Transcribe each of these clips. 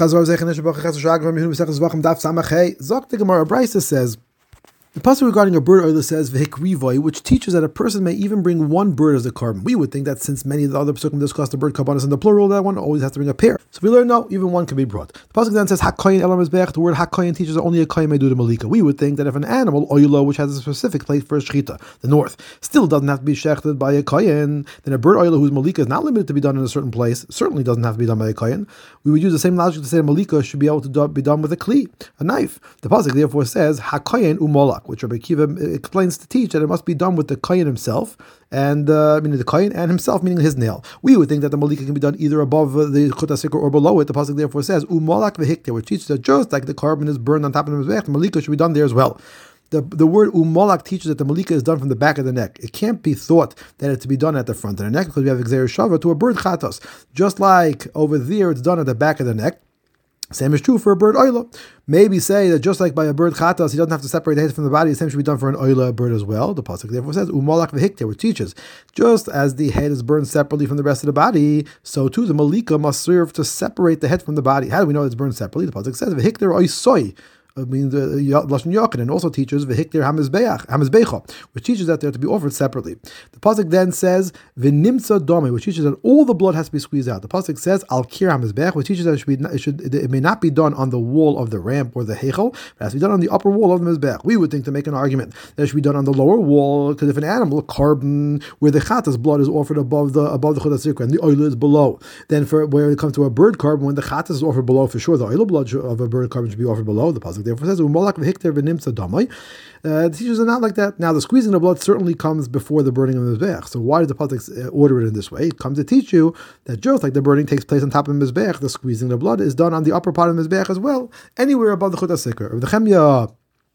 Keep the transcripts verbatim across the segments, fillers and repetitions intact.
Zok the Gemara Brisa says, the pasuk regarding a bird oila says v'hikrivoi, which teaches that a person may even bring one bird as a carbon. We would think that since many of the other pasukim discuss the bird karbanos in the plural, that one always has to bring a pair. So we learn no, even one can be brought. The pasuk then says hakoyin elam mizbeach. The word hakoyin teaches that only a koyin may do the malika. We would think that if an animal oila, which has a specific place for a shechita, the north, still doesn't have to be shechted by a koyin, then a bird oila whose malika is not limited to be done in a certain place certainly doesn't have to be done by a koyin. We would use the same logic to say a malika should be able to do, be done with a kli, a knife. The pasuk therefore says hakoyin umolak, which Rabbi Akiva explains to teach that it must be done with the kohen himself, and uh, meaning the kohen and himself, meaning his nail. We would think that the malika can be done either above the chut hasikor or below it. The pasuk therefore says umalak v'hikter, which teaches that just like the carbon is burned on top of the mizbeach, the malika should be done there as well. The, the word umalak teaches that the malika is done from the back of the neck. It can't be thought that it's to be done at the front of the neck because we have exer shava to a bird chatos. Just like over there, it's done at the back of the neck. Same is true for a bird oila. Maybe say that just like by a bird chatas, he doesn't have to separate the head from the body. The same should be done for an oila bird as well. The pasuk therefore says umalak v'hikter, which teaches just as the head is burned separately from the rest of the body, so too the malika must serve to separate the head from the body. How do we know it's burned separately? The pasuk says v'hikter oisoi. I mean, the Lashon Yochanan also teaches v'hikter hamizbeach, hamizbecha, which teaches that they're to be offered separately. The pasuk then says v'nimtza dome, which teaches that all the blood has to be squeezed out. The pasuk says al kir hamizbeach, which teaches that it should be, it should, it may not be done on the wall of the ramp or the heichel, but it has to be done on the upper wall of the mizbeach. We would think to make an argument that it should be done on the lower wall, because if an animal, a carbon, where the chatas blood is offered above the above the chut hasikra and the oil is below, then for where it comes to a bird carbon, when the chatas is offered below, for sure the oil blood of a bird carbon should be offered below. The pasuk therefore says umalak v'hikter v'nimtza damai. Uh, the teachers are not like that. Now, the squeezing of blood certainly comes before the burning of the mizbeach. So why does the pasuk order it in this way? It comes to teach you that just like the burning takes place on top of the mizbeach, the squeezing of the blood is done on the upper part of the mizbeach as well, anywhere above the chut hasikra. The chemya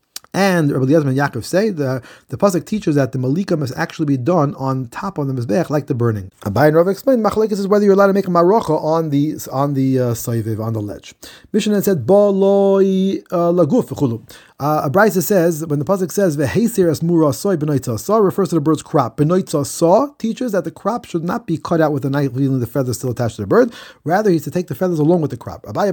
and Rabbi Eliezer ben Yaakov say the the pasuk teaches that the malika must actually be done on top of the mizbeach, like the burning. Abai and Rav explained machlekes is whether you're allowed to make a marocha on the on the uh, soiviv, on the ledge. Mishnah said ba loi laguf v'chulu. Uh, Abraisa says, when the pasuk says v'heisir es mura soy b'noitza saw, refers to the bird's crop. B'noitza saw teaches that the crop should not be cut out with a knife, leaving the feathers still attached to the bird. Rather, he's to take the feathers along with the crop. Abba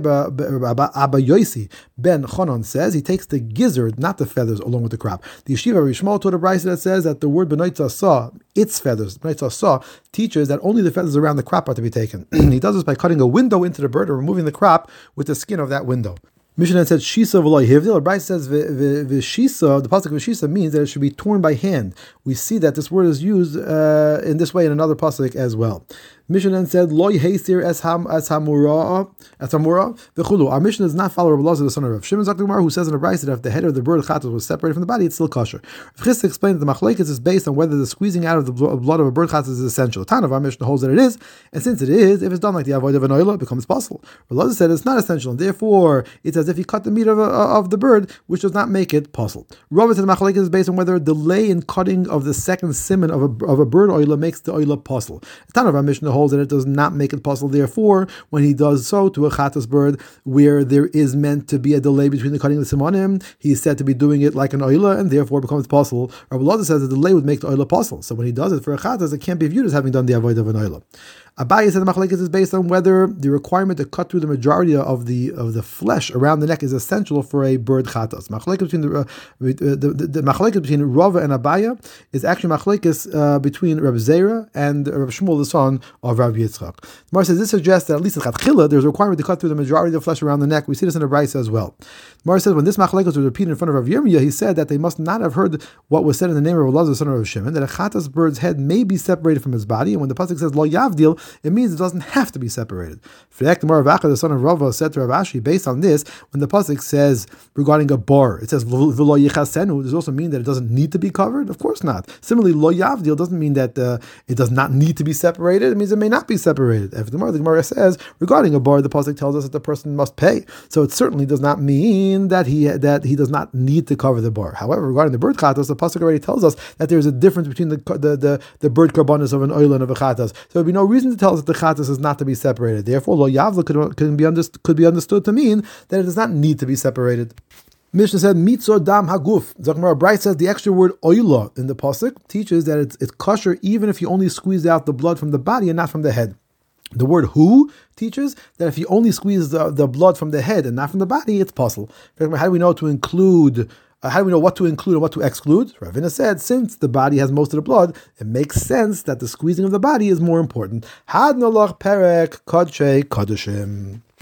Yosi ben Chonon says he takes the gizzard, not the feathers, along with the crop. The yeshiva Rishmal taught a Abraisa that says that the word b'noitza saw, its feathers, b'noitza saw, teaches that only the feathers around the crop are to be taken. He does this by cutting a window into the bird or removing the crop with the skin of that window. Mishnah said shisa v'loy hivdil. Bryce says v'shisa. The pasuk v'shisa means that it should be torn by hand. We see that this word is used uh, in this way in another pasuk as well. Mishnah said loy heisir es ham as hamura as hamura v'chulu. Our Mishnah does not follow Rabbi Elazar the son of Rav Shimon Zakh Gemara, who says in a Bryce that if the head of the bird chatos was separated from the body, it's still kosher. Rav Chisda explained that the machlekes is based on whether the squeezing out of the blood of a bird chatos is essential. The Tana of our Mishnah holds that it is, and since it is, if it's done like the avoid of an oila, it becomes possible. Rav Elazar said it's not essential, and therefore it's as if he cut the meat of, a, of the bird, which does not make it possible. Rav said the machlekes is based on whether a delay in cutting of the second simon of a of a bird oila makes the oila possible. The Tana of our Mishnah holds that it does not make it possible. Therefore, when he does so to a chatas bird, where there is meant to be a delay between the cutting and the simonim, he is said to be doing it like an oila, and therefore becomes possible. Rabbi Elazar says the delay would make the oila possible. So when he does it for a chatas, it can't be viewed as having done the avoid of an oila. Abaye said the machlekes is based on whether the requirement to cut through the majority of the of the flesh around the neck is essential for a bird chatas. Machlekes between the uh, the, the, the machlekes between Rava and Abaye is actually machlekes uh, between Reb Zera and Reb Shmuel, the son of Rav Yitzchak. The Gemara says this suggests that at least in Chatchila there's a requirement to cut through the majority of the flesh around the neck. We see this in the Brisa as well. The Gemara says when this machlekes was repeated in front of Rav Yirmiyah, he said that they must not have heard what was said in the name of Elazar, the son of Rav Shimon, that a chatas bird's head may be separated from his body, and when the pasuk says lo yavdil, it means it doesn't have to be separated. The son of Rava said to Rav Ashi, based on this, when the pasuk says regarding a bar, it says v'lo yichasenu, does it also mean that it doesn't need to be covered? Of course not. Similarly, lo yavdil doesn't mean that uh, it does not need to be separated. It means it may not be separated. After the Gemara, the Gemara says regarding a bar, the pasuk tells us that the person must pay. So it certainly does not mean that he that he does not need to cover the bar. However, regarding the bird chatas, the pasuk already tells us that there is a difference between the the the, the bird karbanos of an oil and of a chatas. So there would be no reason to tell us that the chatas is not to be separated. Therefore, lo yavla could, could be understood could be understood to mean that it does not need to be separated. Mishnah said mitzor dam haguf. Zakmar Bright says the extra word oila in the pasuk teaches that it's it's kosher even if you only squeeze out the blood from the body and not from the head. The word hu teaches that if you only squeeze the, the blood from the head and not from the body, it's possible. How do we know to include, uh, how do we know what to include and what to exclude? Ravina said, since the body has most of the blood, it makes sense that the squeezing of the body is more important. Had nolach perek kodshe kodushim.